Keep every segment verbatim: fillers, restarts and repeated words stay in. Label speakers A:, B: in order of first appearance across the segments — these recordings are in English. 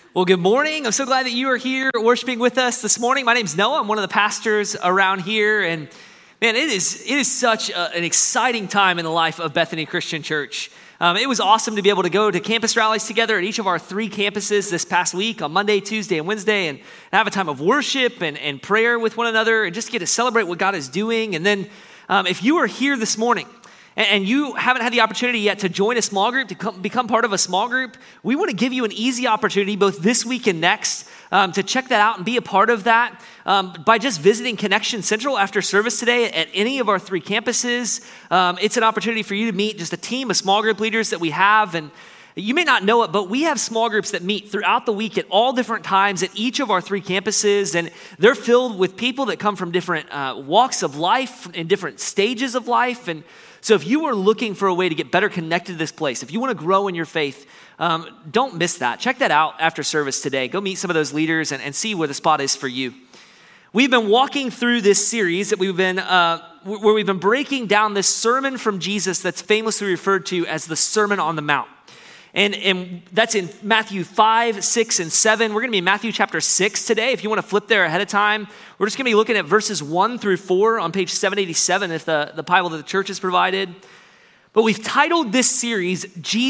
A: Well, good morning. I'm so glad that you are here worshiping with us this morning. My name's Noah. I'm one of the pastors around here. And man, it is it is such a, an exciting time in the life of Bethany Christian Church. Um, it was awesome to be able to go to campus rallies together at each of our three campuses this past week on Monday, Tuesday, and Wednesday, and have a time of worship and, and prayer with one another and just get to celebrate what God is doing. And then um, if you are here this morning, and you haven't had the opportunity yet to join a small group, to come, become part of a small group, we want to give you an easy opportunity both this week and next um, to check that out and be a part of that um, by just visiting Connection Central after service today at any of our three campuses. Um, it's an opportunity for you to meet just a team of small group leaders that we have. And you may not know it, but we have small groups that meet throughout the week at all different times at each of our three campuses. And they're filled with people that come from different uh, walks of life and different stages of life. And so if you are looking for a way to get better connected to this place, if you want to grow in your faith, um, don't miss that. Check that out after service today. Go meet some of those leaders and, and see where the spot is for you. We've been walking through this series that we've been, uh, where we've been breaking down this sermon from Jesus that's famously referred to as the Sermon on the Mount. And, and that's in Matthew five, six, and seven. We're going to be in Matthew chapter six today. If you want to flip there ahead of time, we're just going to be looking at verses one through four on page seven eighty-seven if the, the Bible that the church has provided. But we've titled this series,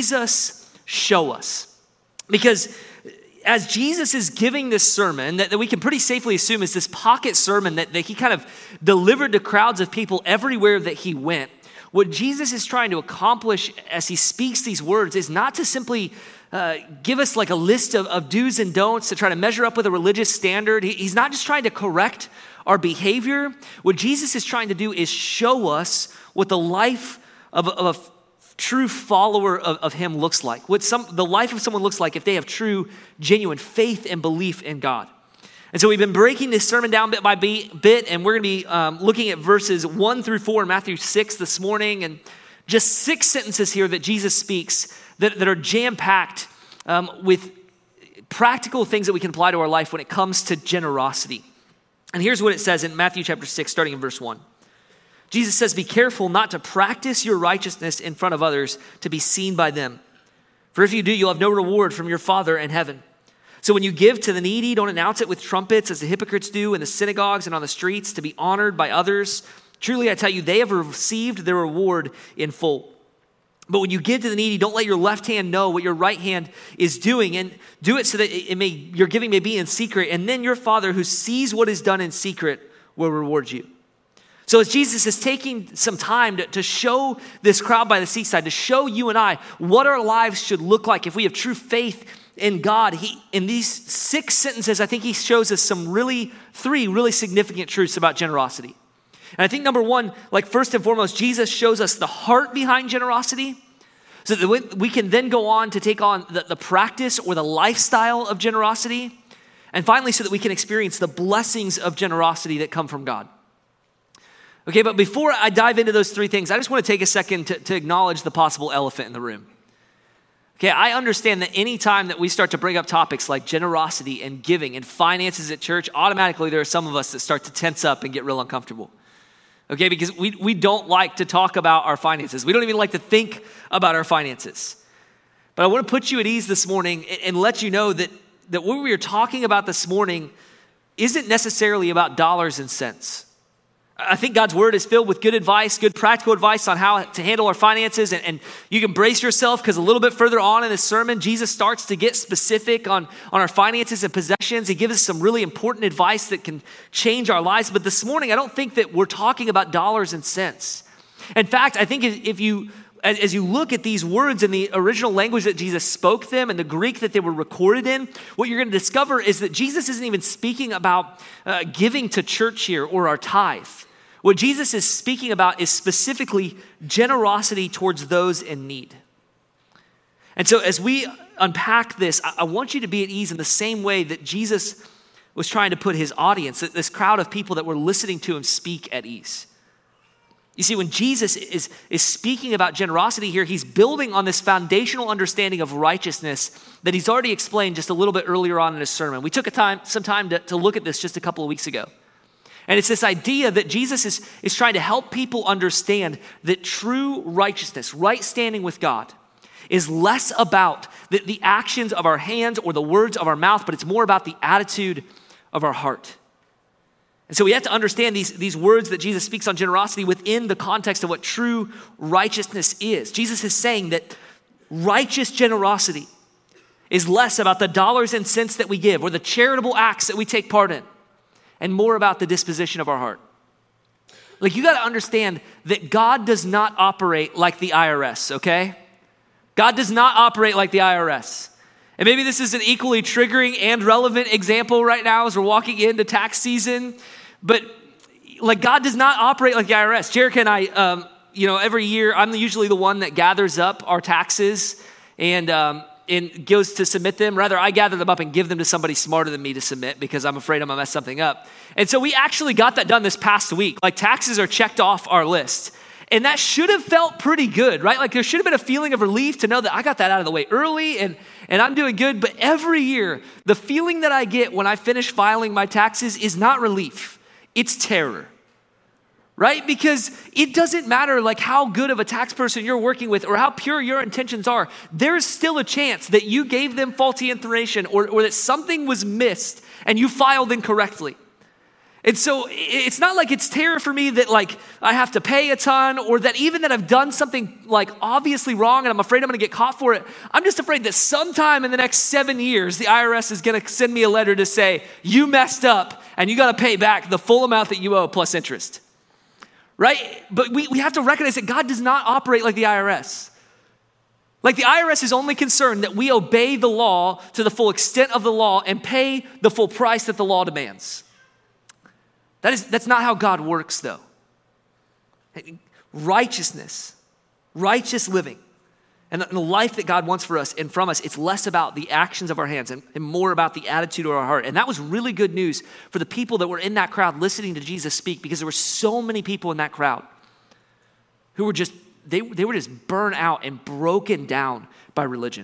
A: Jesus Show Us. Because as Jesus is giving this sermon that, that we can pretty safely assume is this pocket sermon that, that he kind of delivered to crowds of people everywhere that he went, what Jesus is trying to accomplish as he speaks these words is not to simply uh, give us like a list of, of do's and don'ts to try to measure up with a religious standard. He, he's not just trying to correct our behavior. What Jesus is trying to do is show us what the life of a, of a true follower of, of him looks like. What some the life of someone looks like if they have true, genuine faith and belief in God. And so we've been breaking this sermon down bit by bit, and we're going to be um, looking at verses one through four in Matthew six this morning, and just six sentences here that Jesus speaks that, that are jam-packed um, with practical things that we can apply to our life when it comes to generosity. And here's what it says in Matthew chapter six, starting in verse one. Jesus says, "Be careful not to practice your righteousness in front of others to be seen by them. For if you do, you'll have no reward from your Father in heaven. So when you give to the needy, don't announce it with trumpets as the hypocrites do in the synagogues and on the streets to be honored by others. Truly, I tell you, they have received their reward in full. But when you give to the needy, don't let your left hand know what your right hand is doing, and do it so that it may, your giving may be in secret. And then your Father who sees what is done in secret will reward you." So as Jesus is taking some time to, to show this crowd by the seaside, to show you and I what our lives should look like if we have true faith in God, he, in these six sentences, I think he shows us some really, three really significant truths about generosity. And I think number one, like first and foremost, Jesus shows us the heart behind generosity so that we can then go on to take on the, the practice or the lifestyle of generosity. And finally, so that we can experience the blessings of generosity that come from God. Okay, but before I dive into those three things, I just want to take a second to, to acknowledge the possible elephant in the room. Okay, I understand that any time that we start to bring up topics like generosity and giving and finances at church, automatically there are some of us that start to tense up and get real uncomfortable. Okay, because we, we don't like to talk about our finances. We don't even like to think about our finances. But I want to put you at ease this morning and, and let you know that, that what we are talking about this morning isn't necessarily about dollars and cents. I think God's word is filled with good advice, good practical advice on how to handle our finances. And, and you can brace yourself because a little bit further on in this sermon, Jesus starts to get specific on, on our finances and possessions. He gives us some really important advice that can change our lives. But this morning, I don't think that we're talking about dollars and cents. In fact, I think if you, as, as you look at these words in the original language that Jesus spoke them and the Greek that they were recorded in, what you're going to discover is that Jesus isn't even speaking about uh, giving to church here or our tithe. What Jesus is speaking about is specifically generosity towards those in need. And so as we unpack this, I want you to be at ease in the same way that Jesus was trying to put his audience, this crowd of people that were listening to him, speak at ease. You see, when Jesus is, is speaking about generosity here, he's building on this foundational understanding of righteousness that he's already explained just a little bit earlier on in his sermon. We took a time, some time to, to look at this just a couple of weeks ago. And it's this idea that Jesus is, is trying to help people understand that true righteousness, right standing with God, is less about the, the actions of our hands or the words of our mouth, but it's more about the attitude of our heart. And so we have to understand these, these words that Jesus speaks on generosity within the context of what true righteousness is. Jesus is saying that righteous generosity is less about the dollars and cents that we give or the charitable acts that we take part in, and more about the disposition of our heart. Like, you got to understand that God does not operate like the I R S, okay? God does not operate like the I R S. And maybe this is an equally triggering and relevant example right now as we're walking into tax season, but like, God does not operate like the I R S. Jerica and I, um, you know, every year, I'm usually the one that gathers up our taxes and, um, and goes to submit them. Rather, I gather them up and give them to somebody smarter than me to submit because I'm afraid I'm gonna mess something up. And so we actually got that done this past week. Like, taxes are checked off our list. And that should have felt pretty good, right? Like, there should have been a feeling of relief to know that I got that out of the way early and, and I'm doing good. But every year, the feeling that I get when I finish filing my taxes is not relief, it's terror. Right? Because it doesn't matter like how good of a tax person you're working with or how pure your intentions are, there's still a chance that you gave them faulty information or, or that something was missed and you filed incorrectly. And so it's not like it's terror for me that like I have to pay a ton or that even that I've done something like obviously wrong and I'm afraid I'm gonna get caught for it. I'm just afraid that sometime in the next seven years, the I R S is gonna send me a letter to say, you messed up and you gotta pay back the full amount that you owe plus interest. Right? But we, we have to recognize that God does not operate like the I R S. Like, the I R S is only concerned that we obey the law to the full extent of the law and pay the full price that the law demands. That is, that's not how God works, though. Righteousness, righteous living, and the life that God wants for us and from us, it's less about the actions of our hands and, and more about the attitude of our heart. And that was really good news for the people that were in that crowd listening to Jesus speak, because there were so many people in that crowd who were just, they, they were just burnt out and broken down by religion.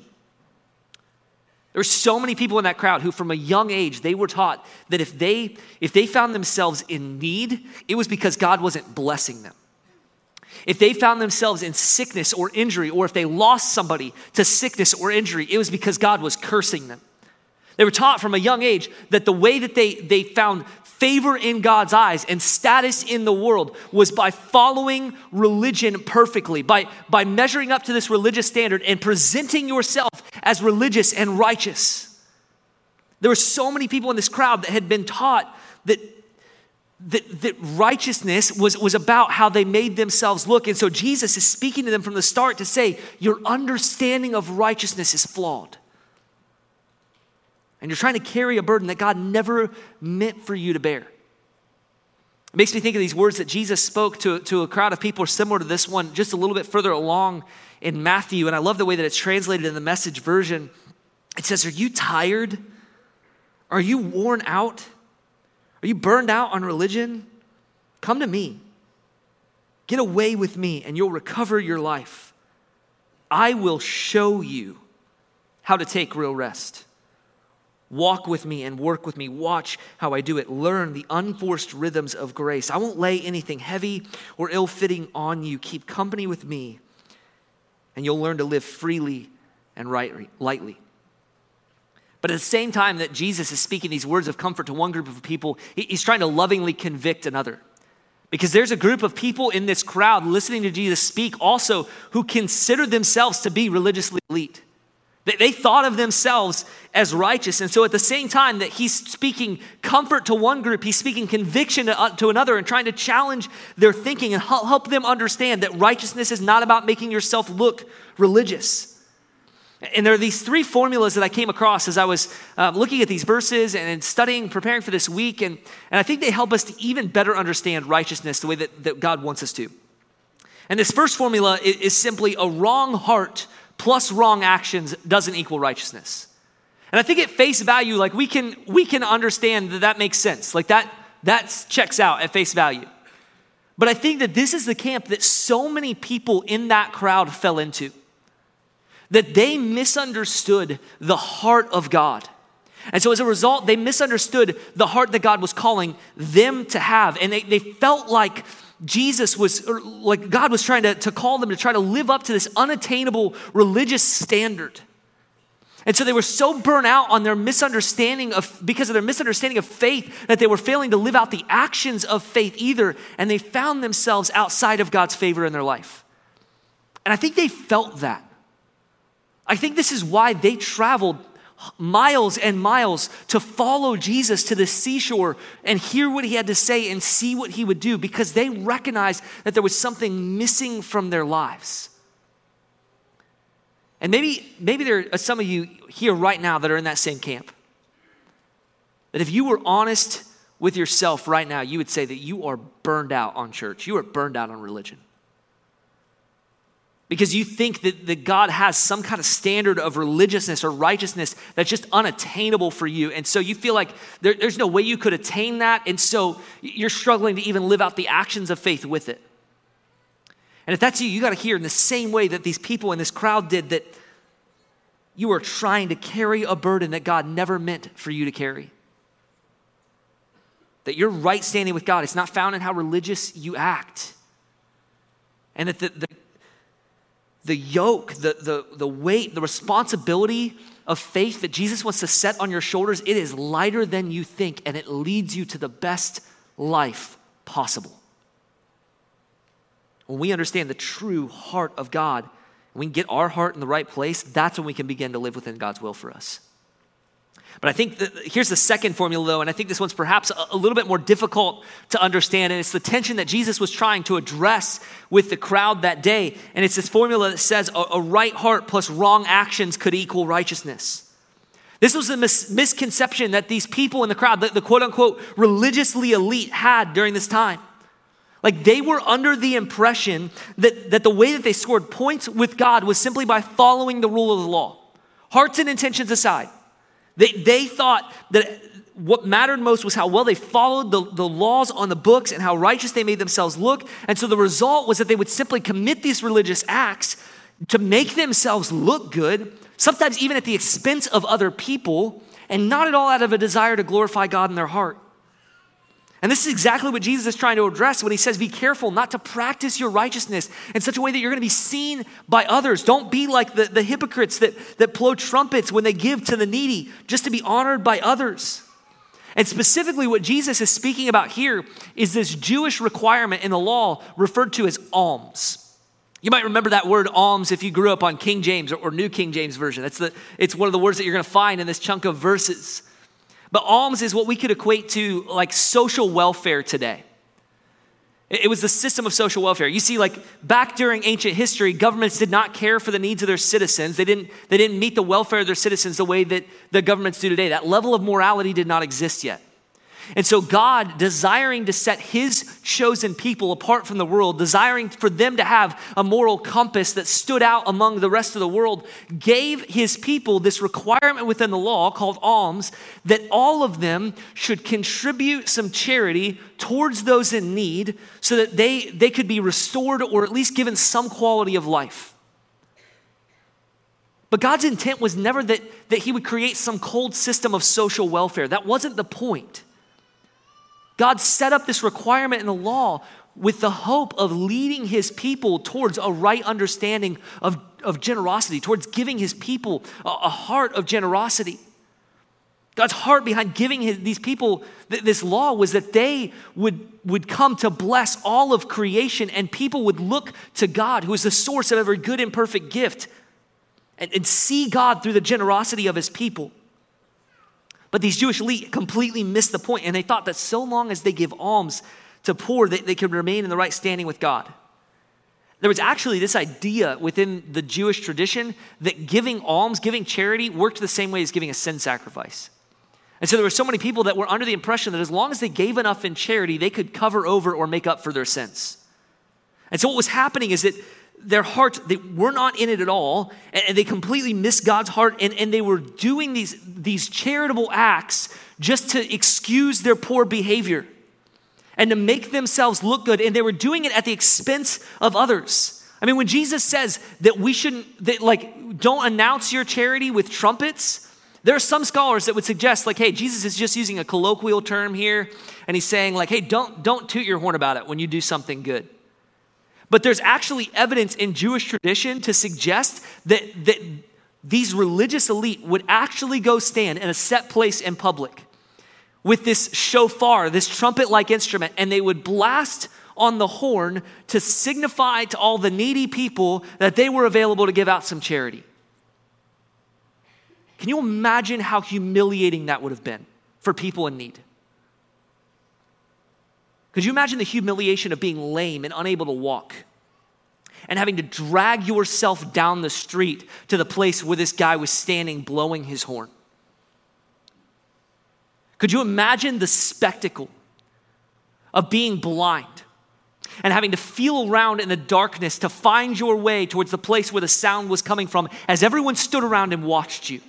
A: There were so many people in that crowd who from a young age, they were taught that if they, if they found themselves in need, it was because God wasn't blessing them. If they found themselves in sickness or injury, or if they lost somebody to sickness or injury, it was because God was cursing them. They were taught from a young age that the way that they, they found favor in God's eyes and status in the world was by following religion perfectly, by, by measuring up to this religious standard and presenting yourself as religious and righteous. There were so many people in this crowd that had been taught that That, that righteousness was, was about how they made themselves look. And so Jesus is speaking to them from the start to say, your understanding of righteousness is flawed. And you're trying to carry a burden that God never meant for you to bear. It makes me think of these words that Jesus spoke to, to a crowd of people similar to this one, just a little bit further along in Matthew. And I love the way that it's translated in the Message version. It says, are you tired? Are you worn out? Are you burned out on religion? Come to me. Get away with me and you'll recover your life. I will show you how to take real rest. Walk with me and work with me. Watch how I do it. Learn the unforced rhythms of grace. I won't lay anything heavy or ill-fitting on you. Keep company with me and you'll learn to live freely and rightly, lightly. But at the same time that Jesus is speaking these words of comfort to one group of people, he's trying to lovingly convict another. Because there's a group of people in this crowd listening to Jesus speak also who consider themselves to be religiously elite. They, they thought of themselves as righteous. And so at the same time that he's speaking comfort to one group, he's speaking conviction to, uh, to another and trying to challenge their thinking and help them understand that righteousness is not about making yourself look religious. And there are these three formulas that I came across as I was uh, looking at these verses and studying, preparing for this week. And, and I think they help us to even better understand righteousness the way that, that God wants us to. And this first formula is, is simply a wrong heart plus wrong actions doesn't equal righteousness. And I think at face value, like we can we can understand that that makes sense. Like that, that checks out at face value. But I think that this is the camp that so many people in that crowd fell into. That they misunderstood the heart of God. And so as a result, they misunderstood the heart that God was calling them to have. And they, they felt like Jesus was, or like God was trying to, to call them to try to live up to this unattainable religious standard. And so they were so burnt out on their misunderstanding of, because of their misunderstanding of faith, that they were failing to live out the actions of faith either, and they found themselves outside of God's favor in their life. And I think they felt that. I think this is why they traveled miles and miles to follow Jesus to the seashore and hear what he had to say and see what he would do, because they recognized that there was something missing from their lives. And maybe, maybe there are some of you here right now that are in that same camp. That if you were honest with yourself right now, you would say that you are burned out on church. You are burned out on religion. Because you think that, that God has some kind of standard of religiousness or righteousness that's just unattainable for you. And so you feel like there, there's no way you could attain that. And so you're struggling to even live out the actions of faith with it. And if that's you, you got to hear in the same way that these people in this crowd did, that you are trying to carry a burden that God never meant for you to carry. That your right standing with God is not found in how religious you act. And that the, the, the yoke, the, the, the weight, the responsibility of faith that Jesus wants to set on your shoulders, it is lighter than you think, and it leads you to the best life possible. When we understand the true heart of God, and we can get our heart in the right place, that's when we can begin to live within God's will for us. But I think that here's the second formula, though, and I think this one's perhaps a, a little bit more difficult to understand, and it's the tension that Jesus was trying to address with the crowd that day. And it's this formula that says a, a right heart plus wrong actions could equal righteousness. This was a mis- misconception that these people in the crowd, the, the quote-unquote religiously elite, had during this time. Like, they were under the impression that, that the way that they scored points with God was simply by following the rule of the law. Hearts and intentions aside, they, they thought that what mattered most was how well they followed the, the laws on the books and how righteous they made themselves look. And so the result was that they would simply commit these religious acts to make themselves look good, sometimes even at the expense of other people, and not at all out of a desire to glorify God in their heart. And this is exactly what Jesus is trying to address when he says, be careful not to practice your righteousness in such a way that you're going to be seen by others. Don't be like the, the hypocrites that, that blow trumpets when they give to the needy just to be honored by others. And specifically what Jesus is speaking about here is this Jewish requirement in the law referred to as alms. You might remember that word alms if you grew up on King James or, or New King James Version. That's the, it's one of the words that you're going to find in this chunk of verses. But alms is what we could equate to like social welfare today. It was the system of social welfare. You see, like back during ancient history, governments did not care for the needs of their citizens. They didn't, they didn't meet the welfare of their citizens the way that the governments do today. That level of morality did not exist yet. And so God, desiring to set his chosen people apart from the world, desiring for them to have a moral compass that stood out among the rest of the world, gave his people this requirement within the law called alms, that all of them should contribute some charity towards those in need so that they, they could be restored or at least given some quality of life. But God's intent was never that, that he would create some cold system of social welfare. That wasn't the point. God set up this requirement in the law with the hope of leading his people towards a right understanding of, of generosity, towards giving his people a, a heart of generosity. God's heart behind giving his, these people th- this law was that they would, would come to bless all of creation, and people would look to God, who is the source of every good and perfect gift, and, and see God through the generosity of his people. But these Jewish elite completely missed the point, and they thought that so long as they give alms to poor, they, they could remain in the right standing with God. There was actually this idea within the Jewish tradition that giving alms, giving charity, worked the same way as giving a sin sacrifice. And so there were so many people that were under the impression that as long as they gave enough in charity, they could cover over or make up for their sins. And so what was happening is that their hearts, they were not in it at all, and they completely missed God's heart, and, and they were doing these, these charitable acts just to excuse their poor behavior and to make themselves look good, and they were doing it at the expense of others. I mean, when Jesus says that we shouldn't, that like, don't announce your charity with trumpets, There are some scholars that would suggest like, hey, Jesus is just using a colloquial term here, and he's saying like, hey, don't, don't toot your horn about it when you do something good. But there's actually evidence in Jewish tradition to suggest that, that these religious elite would actually go stand in a set place in public with this shofar, this trumpet-like instrument, and they would blast on the horn to signify to all the needy people that they were available to give out some charity. Can you imagine how humiliating that would have been for people in need? Could you imagine the humiliation of being lame and unable to walk and having to drag yourself down the street to the place where this guy was standing blowing his horn? Could you imagine the spectacle of being blind and having to feel around in the darkness to find your way towards the place where the sound was coming from as everyone stood around and watched you?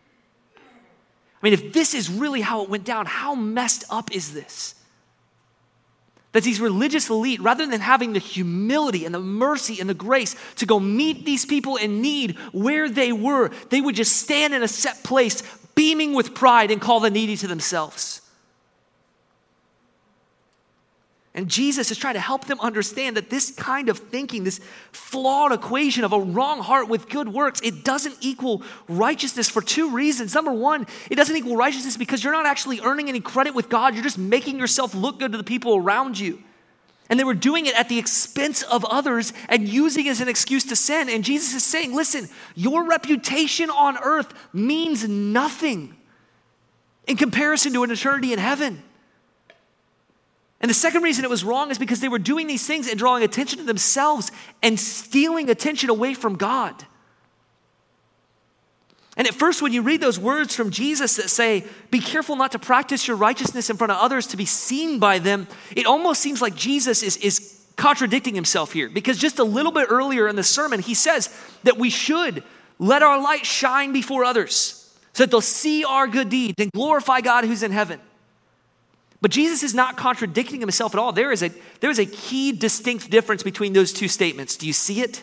A: I mean, if this is really how it went down, how messed up is this? That these religious elite, rather than having the humility and the mercy and the grace to go meet these people in need where they were, they would just stand in a set place, beaming with pride, and call the needy to themselves. And Jesus is trying to help them understand that this kind of thinking, this flawed equation of a wrong heart with good works, it doesn't equal righteousness for two reasons. Number one, it doesn't equal righteousness because you're not actually earning any credit with God. You're just making yourself look good to the people around you. And they were doing it at the expense of others and using it as an excuse to sin. And Jesus is saying, listen, your reputation on earth means nothing in comparison to an eternity in heaven. And the second reason it was wrong is because they were doing these things and drawing attention to themselves and stealing attention away from God. And at first, when you read those words from Jesus that say, be careful not to practice your righteousness in front of others to be seen by them, it almost seems like Jesus is, is contradicting himself here. Because just a little bit earlier in the sermon, he says that we should let our light shine before others so that they'll see our good deeds and glorify God who's in heaven. But Jesus is not contradicting himself at all. There is a, there is a key distinct difference between those two statements. Do you see it?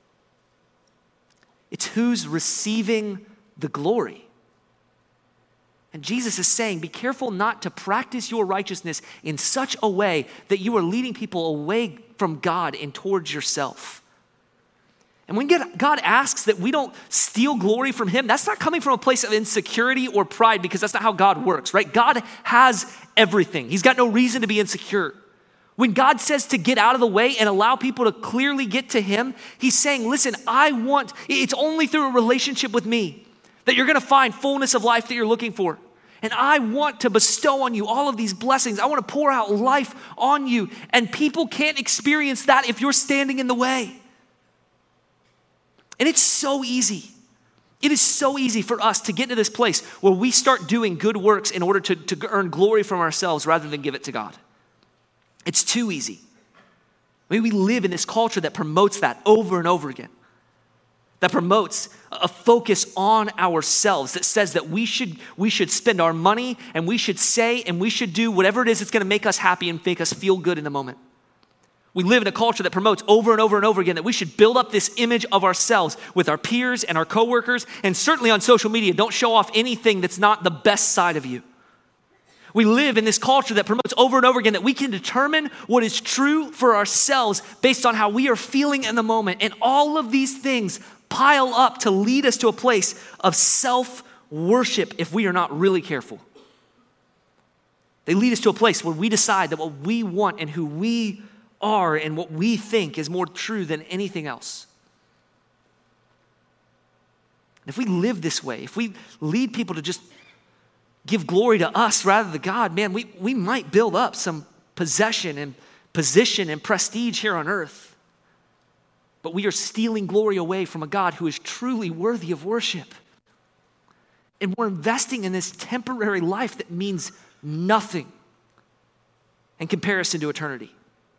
A: It's who's receiving the glory. And Jesus is saying, be careful not to practice your righteousness in such a way that you are leading people away from God and towards yourself. And when God asks that we don't steal glory from him, that's not coming from a place of insecurity or pride, because that's not how God works, right? God has everything. He's got no reason to be insecure. When God says to get out of the way and allow people to clearly get to him, he's saying, listen, I want, it's only through a relationship with me that you're going to find fullness of life that you're looking for. And I want to bestow on you all of these blessings. I want to pour out life on you. And people can't experience that if you're standing in the way. And it's so easy. It is so easy for us to get to this place where we start doing good works in order to, to earn glory from ourselves rather than give it to God. It's too easy. I mean, we live in this culture that promotes that over and over again. That promotes a focus on ourselves, that says that we should, we should spend our money and we should say and we should do whatever it is that's going to make us happy and make us feel good in the moment. We live in a culture that promotes over and over and over again that we should build up this image of ourselves with our peers and our coworkers, and certainly on social media. Don't show off anything that's not the best side of you. We live in this culture that promotes over and over again that we can determine what is true for ourselves based on how we are feeling in the moment. And all of these things pile up to lead us to a place of self-worship if we are not really careful. They lead us to a place where we decide that what we want and who we are and what we think is more true than anything else. If we live this way, if we lead people to just give glory to us rather than God, man, we, we might build up some possession and position and prestige here on earth. But we are stealing glory away from a God who is truly worthy of worship. And we're investing in this temporary life that means nothing in comparison to eternity.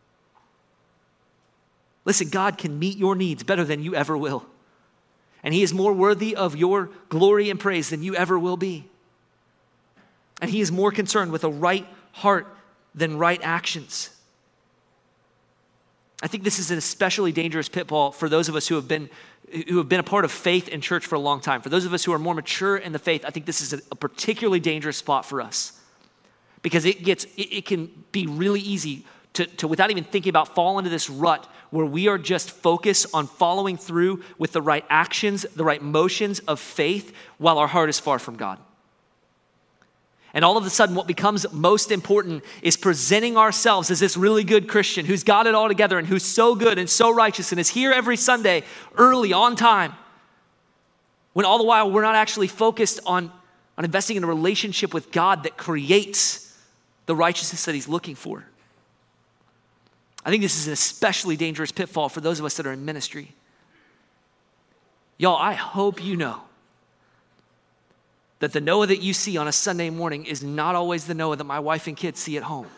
A: Listen, God can meet your needs better than you ever will. And he is more worthy of your glory and praise than you ever will be. And he is more concerned with a right heart than right actions. I think this is an especially dangerous pitfall for those of us who have been who have been a part of faith in church for a long time. For those of us who are more mature in the faith, I think this is a, a particularly dangerous spot for us because it gets it, it can be really easy to, to, without even thinking about, fall into this rut where we are just focused on following through with the right actions, the right motions of faith while our heart is far from God. And all of a sudden, what becomes most important is presenting ourselves as this really good Christian who's got it all together and who's so good and so righteous and is here every Sunday early, on time, when all the while we're not actually focused on, on investing in a relationship with God that creates the righteousness that he's looking for. I think this is an especially dangerous pitfall for those of us that are in ministry. Y'all, I hope you know that the Noah that you see on a Sunday morning is not always the Noah that my wife and kids see at home.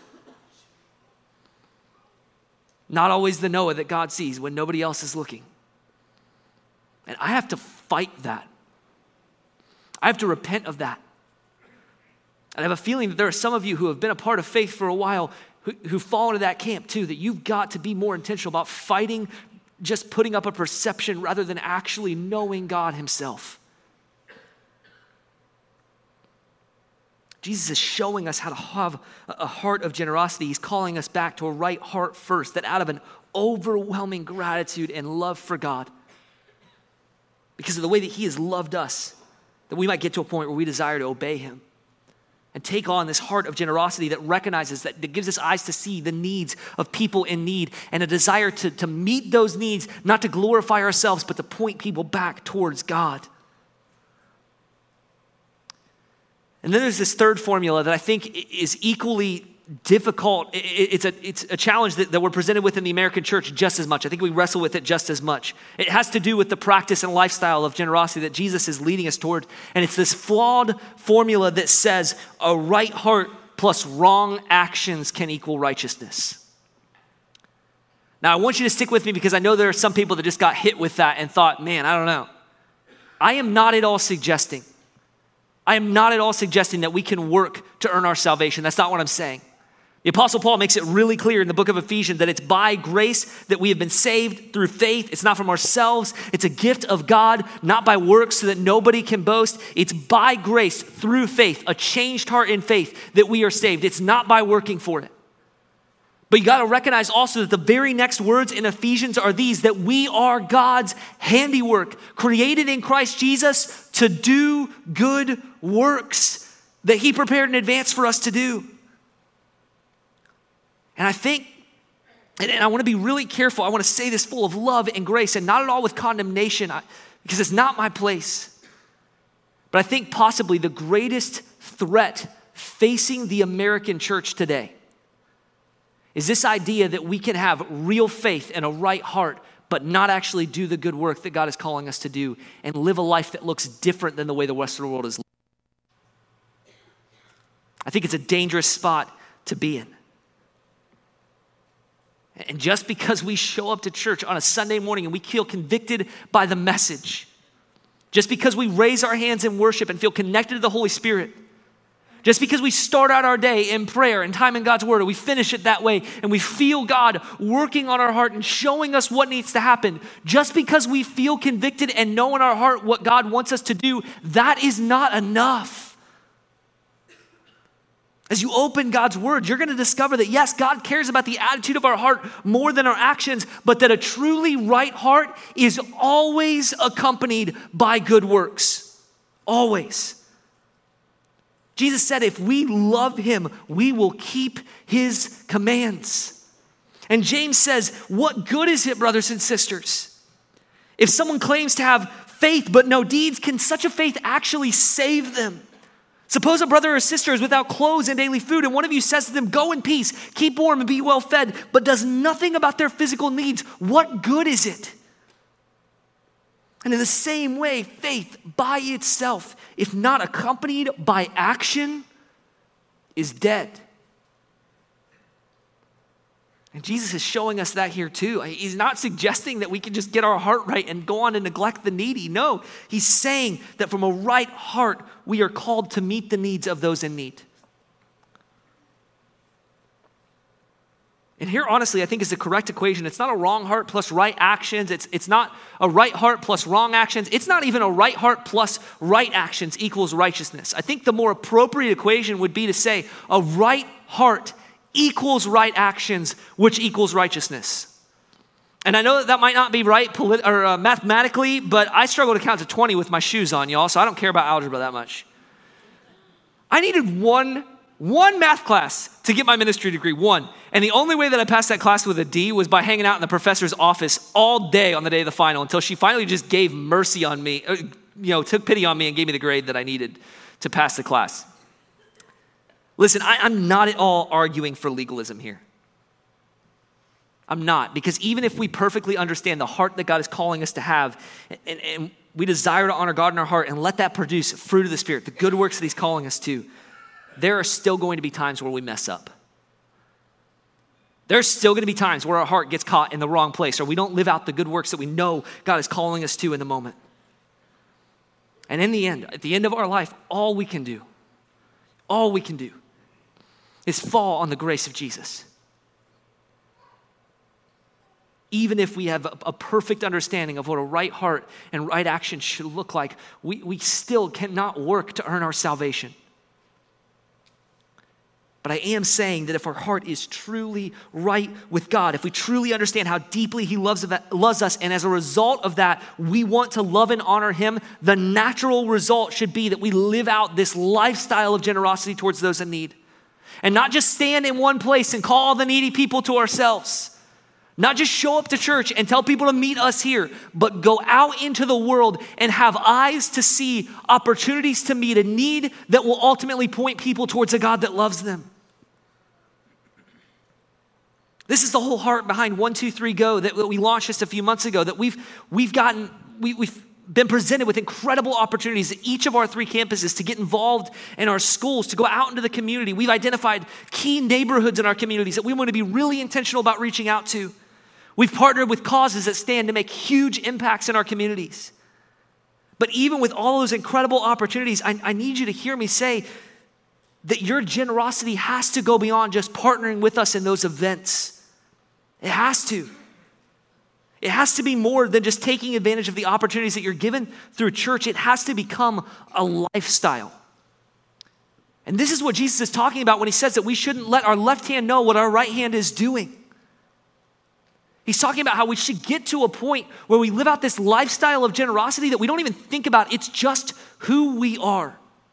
A: Not always the Noah that God sees when nobody else is looking. And I have to fight that. I have to repent of that. And I have a feeling that there are some of you who have been a part of faith for a while who, who fall into that camp too, that you've got to be more intentional about fighting just putting up a perception rather than actually knowing God himself. Jesus is showing us how to have a heart of generosity. He's calling us back to a right heart first, that out of an overwhelming gratitude and love for God, because of the way that he has loved us, that we might get to a point where we desire to obey him and take on this heart of generosity that recognizes, that, that gives us eyes to see the needs of people in need and a desire to, to meet those needs, not to glorify ourselves, but to point people back towards God. And then there's this third formula that I think is equally difficult. It's a, it's a challenge that, that we're presented with in the American church just as much. I think we wrestle with it just as much. It has to do with the practice and lifestyle of generosity that Jesus is leading us toward. And it's this flawed formula that says a right heart plus wrong actions can equal righteousness. Now, I want you to stick with me because I know there are some people that just got hit with that and thought, man, I don't know. I am not at all suggesting I am not at all suggesting that we can work to earn our salvation. That's not what I'm saying. The Apostle Paul makes it really clear in the book of Ephesians that it's by grace that we have been saved through faith. It's not from ourselves. It's a gift of God, not by works so that nobody can boast. It's by grace through faith, a changed heart in faith, that we are saved. It's not by working for it. But you got to recognize also that the very next words in Ephesians are these, that we are God's handiwork, created in Christ Jesus to do good works that he prepared in advance for us to do. And I think, and I want to be really careful, I want to say this full of love and grace and not at all with condemnation, because it's not my place. But I think possibly the greatest threat facing the American church today is this idea that we can have real faith and a right heart, but not actually do the good work that God is calling us to do and live a life that looks different than the way the Western world is living. I think it's a dangerous spot to be in. And just because we show up to church on a Sunday morning and we feel convicted by the message, just because we raise our hands in worship and feel connected to the Holy Spirit, just because we start out our day in prayer and time in God's word, and we finish it that way, and we feel God working on our heart and showing us what needs to happen, just because we feel convicted and know in our heart what God wants us to do, that is not enough. As you open God's word, you're going to discover that yes, God cares about the attitude of our heart more than our actions, but that a truly right heart is always accompanied by good works. Always. Jesus said, if we love him, we will keep his commands. And James says, what good is it, brothers and sisters? If someone claims to have faith but no deeds, can such a faith actually save them? Suppose a brother or sister is without clothes and daily food, and one of you says to them, go in peace, keep warm and be well fed, but does nothing about their physical needs. What good is it? And in the same way, faith by itself, if not accompanied by action, is dead. And Jesus is showing us that here too. He's not suggesting that we can just get our heart right and go on to neglect the needy. No, he's saying that from a right heart, we are called to meet the needs of those in need. And here, honestly, I think is the correct equation. It's not a wrong heart plus right actions. It's, it's not a right heart plus wrong actions. It's not even a right heart plus right actions equals righteousness. I think the more appropriate equation would be to say a right heart equals right actions, which equals righteousness. And I know that that might not be right polit- or uh, mathematically, but I struggle to count to twenty with my shoes on, y'all, so I don't care about algebra that much. I needed one One math class to get my ministry degree, one. And the only way that I passed that class with a D was by hanging out in the professor's office all day on the day of the final until she finally just gave mercy on me, you know, took pity on me and gave me the grade that I needed to pass the class. Listen, I, I'm not at all arguing for legalism here. I'm not, because even if we perfectly understand the heart that God is calling us to have, and, and we desire to honor God in our heart and let that produce fruit of the Spirit, the good works that he's calling us to, there are still going to be times where we mess up. There's still going to be times where our heart gets caught in the wrong place or we don't live out the good works that we know God is calling us to in the moment. And in the end, at the end of our life, all we can do, all we can do is fall on the grace of Jesus. Even if we have a, a perfect understanding of what a right heart and right action should look like, we, we still cannot work to earn our salvation. But I am saying that if our heart is truly right with God, if we truly understand how deeply he loves, loves us, and as a result of that, we want to love and honor him, the natural result should be that we live out this lifestyle of generosity towards those in need. And not just stand in one place and call the needy people to ourselves. Not just show up to church and tell people to meet us here, but go out into the world and have eyes to see opportunities to meet a need that will ultimately point people towards a God that loves them. This is the whole heart behind one two three go that we launched just a few months ago, that we've, we've gotten, we, we've been presented with incredible opportunities at each of our three campuses to get involved in our schools, to go out into the community. We've identified key neighborhoods in our communities that we want to be really intentional about reaching out to. We've partnered with causes that stand to make huge impacts in our communities. But even with all those incredible opportunities, I, I need you to hear me say that your generosity has to go beyond just partnering with us in those events. It has to. It has to be more than just taking advantage of the opportunities that you're given through church. It has to become a lifestyle. And this is what Jesus is talking about when he says that we shouldn't let our left hand know what our right hand is doing. He's talking about how we should get to a point where we live out this lifestyle of generosity that we don't even think about. It's just who we are.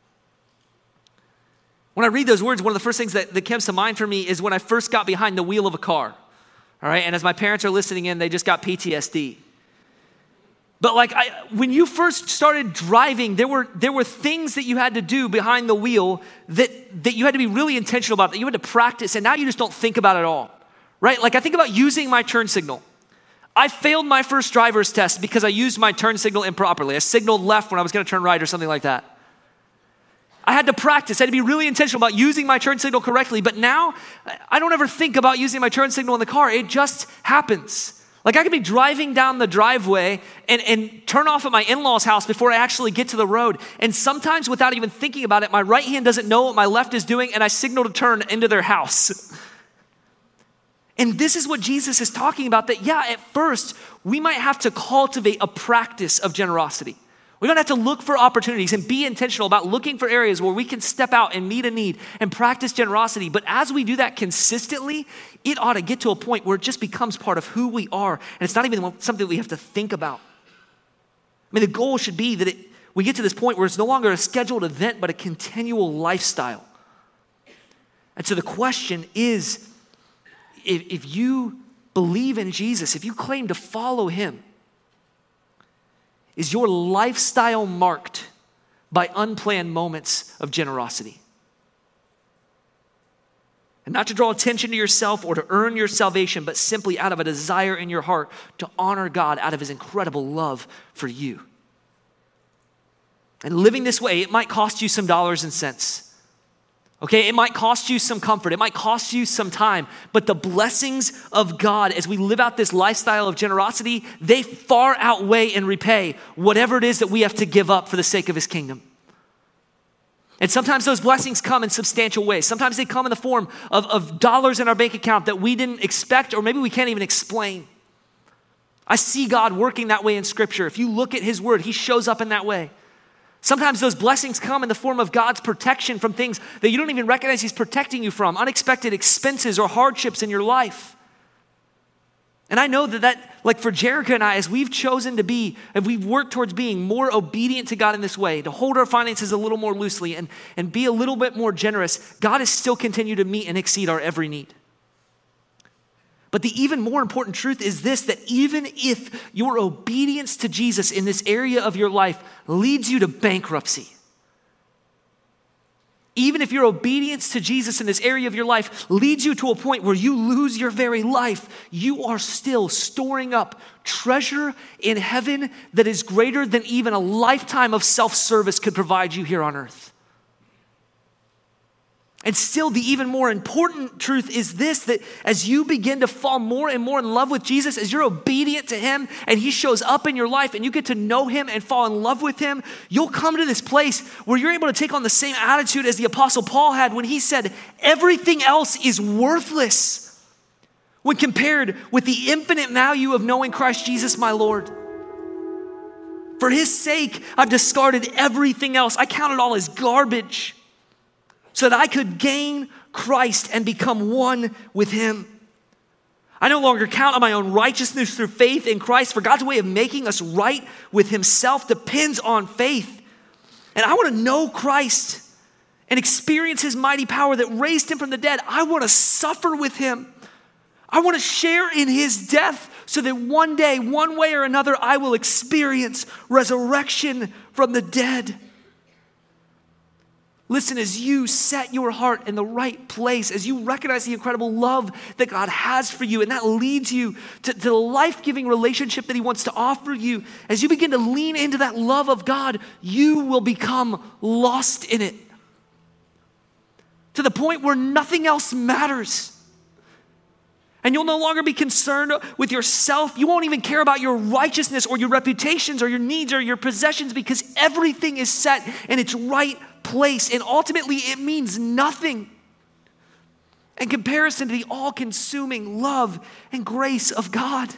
A: When I read those words, one of the first things that, that comes to mind for me is when I first got behind the wheel of a car. All right, and as my parents are listening in, they just got P T S D. But like I, when you first started driving, there were there were things that you had to do behind the wheel that, that you had to be really intentional about, that you had to practice, and now you just don't think about it at all. Right? Like I think about using my turn signal. I failed my first driver's test because I used my turn signal improperly. I signaled left when I was going to turn right or something like that. I had to practice. I had to be really intentional about using my turn signal correctly. But now I don't ever think about using my turn signal in the car. It just happens. Like I could be driving down the driveway and, and turn off at my in-laws' house before I actually get to the road. And sometimes without even thinking about it, my right hand doesn't know what my left is doing and I signal to turn into their house. And this is what Jesus is talking about, that yeah, at first, we might have to cultivate a practice of generosity. We don't have to look for opportunities and be intentional about looking for areas where we can step out and meet a need and practice generosity. But as we do that consistently, it ought to get to a point where it just becomes part of who we are. And it's not even something we have to think about. I mean, the goal should be that it, we get to this point where it's no longer a scheduled event, but a continual lifestyle. And so the question is, If, if you believe in Jesus, if you claim to follow him, is your lifestyle marked by unplanned moments of generosity? And not to draw attention to yourself or to earn your salvation, but simply out of a desire in your heart to honor God out of his incredible love for you. And living this way, it might cost you some dollars and cents. Okay, it might cost you some comfort. It might cost you some time. But the blessings of God as we live out this lifestyle of generosity, they far outweigh and repay whatever it is that we have to give up for the sake of his kingdom. And sometimes those blessings come in substantial ways. Sometimes they come in the form of, of dollars in our bank account that we didn't expect, or maybe we can't even explain. I see God working that way in Scripture. If you look at his word, he shows up in that way. Sometimes those blessings come in the form of God's protection from things that you don't even recognize he's protecting you from, unexpected expenses or hardships in your life. And I know that that, like for Jerica and I, as we've chosen to be, and we've worked towards being more obedient to God in this way, to hold our finances a little more loosely and, and be a little bit more generous, God has still continued to meet and exceed our every need. But the even more important truth is this, that even if your obedience to Jesus in this area of your life leads you to bankruptcy, even if your obedience to Jesus in this area of your life leads you to a point where you lose your very life, you are still storing up treasure in heaven that is greater than even a lifetime of self-service could provide you here on earth. And still, the even more important truth is this, that as you begin to fall more and more in love with Jesus, as you're obedient to him and he shows up in your life and you get to know him and fall in love with him, you'll come to this place where you're able to take on the same attitude as the Apostle Paul had when he said, everything else is worthless when compared with the infinite value of knowing Christ Jesus, my Lord. For his sake, I've discarded everything else. I count it all as garbage, so that I could gain Christ and become one with him. I no longer count on my own righteousness through faith in Christ, for God's way of making us right with himself depends on faith. And I want to know Christ and experience his mighty power that raised him from the dead. I want to suffer with him. I want to share in his death so that one day, one way or another, I will experience resurrection from the dead. Listen, as you set your heart in the right place, as you recognize the incredible love that God has for you, and that leads you to, to the life-giving relationship that he wants to offer you, as you begin to lean into that love of God, you will become lost in it to the point where nothing else matters. And you'll no longer be concerned with yourself. You won't even care about your righteousness or your reputations or your needs or your possessions, because everything is set in its right place, and ultimately it means nothing in comparison to the all-consuming love and grace of God.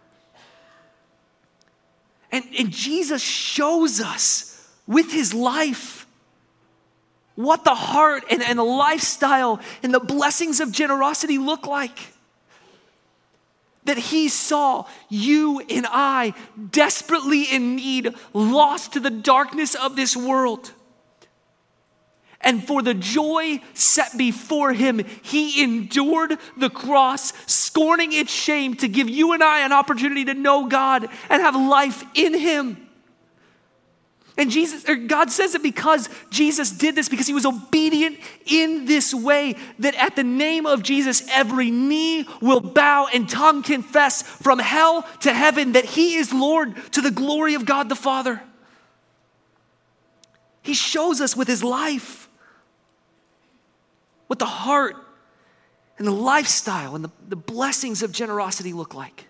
A: And, and Jesus shows us with his life what the heart and, and the lifestyle and the blessings of generosity look like. That he saw you and I desperately in need, lost to the darkness of this world. And for the joy set before him, he endured the cross, scorning its shame, to give you and I an opportunity to know God and have life in him. And Jesus, or God says it because Jesus did this, because he was obedient in this way, that at the name of Jesus, every knee will bow and tongue confess from hell to heaven that he is Lord, to the glory of God the Father. He shows us with his life what the heart and the lifestyle and the, the blessings of generosity look like.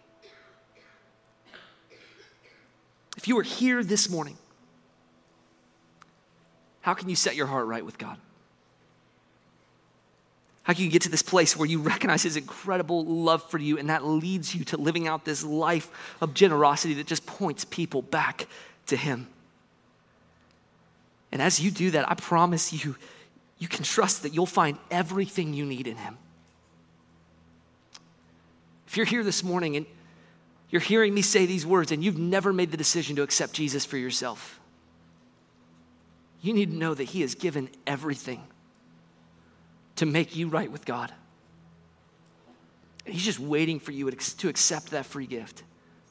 A: If you are here this morning, how can you set your heart right with God? How can you get to this place where you recognize his incredible love for you, and that leads you to living out this life of generosity that just points people back to him? And as you do that, I promise you, you can trust that you'll find everything you need in him. If you're here this morning and you're hearing me say these words and you've never made the decision to accept Jesus for yourself, you need to know that he has given everything to make you right with God. And he's just waiting for you to accept that free gift.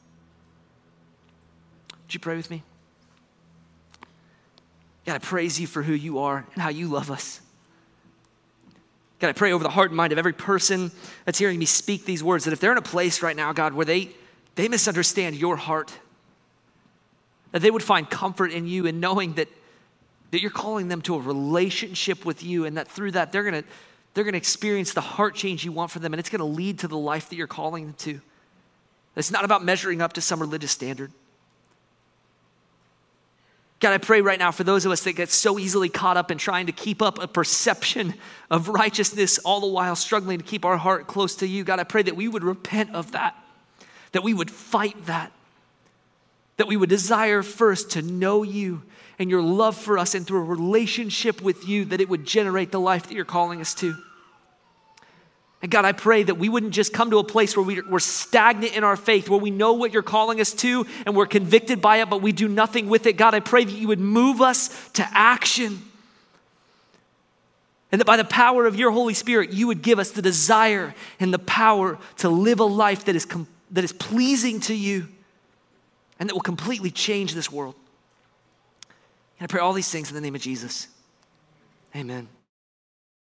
A: Would you pray with me? God, I praise you for who you are and how you love us. God, I pray over the heart and mind of every person that's hearing me speak these words, that if they're in a place right now, God, where they, they misunderstand your heart, that they would find comfort in you and knowing that, that you're calling them to a relationship with you, and that through that they're gonna, they're gonna experience the heart change you want for them, and it's gonna lead to the life that you're calling them to. It's not about measuring up to some religious standard. God, I pray right now for those of us that get so easily caught up in trying to keep up a perception of righteousness, all the while struggling to keep our heart close to you. God, I pray that we would repent of that, that we would fight that, that we would desire first to know you and your love for us, and through a relationship with you, that it would generate the life that you're calling us to. And God, I pray that we wouldn't just come to a place where we, we're stagnant in our faith, where we know what you're calling us to and we're convicted by it, but we do nothing with it. God, I pray that you would move us to action. And that by the power of your Holy Spirit, you would give us the desire and the power to live a life that is, com- that is pleasing to you and that will completely change this world. And I pray all these things in the name of Jesus. Amen.